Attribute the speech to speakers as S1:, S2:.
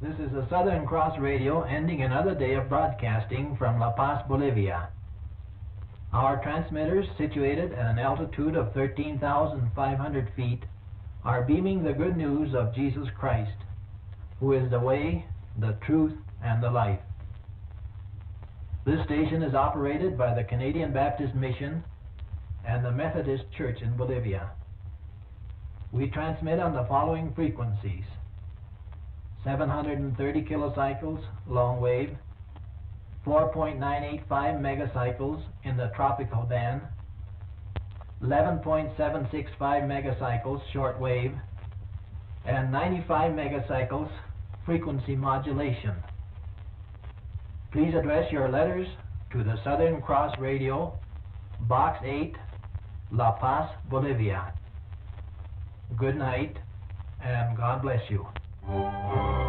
S1: This is the Southern Cross Radio ending another day of broadcasting from La Paz, Bolivia. Our transmitters, situated at an altitude of 13,500 feet, are beaming the good news of Jesus Christ, who is the way, the truth, and the life. This station is operated by the Canadian Baptist Mission and the Methodist Church in Bolivia. We transmit on the following frequencies: 730 kilocycles long wave, 4.985 megacycles in the tropical band, 11.765 megacycles short wave, and 95 megacycles frequency modulation. Please address your letters to the Southern Cross Radio, Box 8, La Paz, Bolivia. Good night, and God bless you.